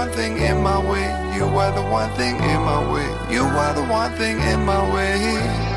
one thing in my way. You are the one thing in my way. You are the one thing in my way.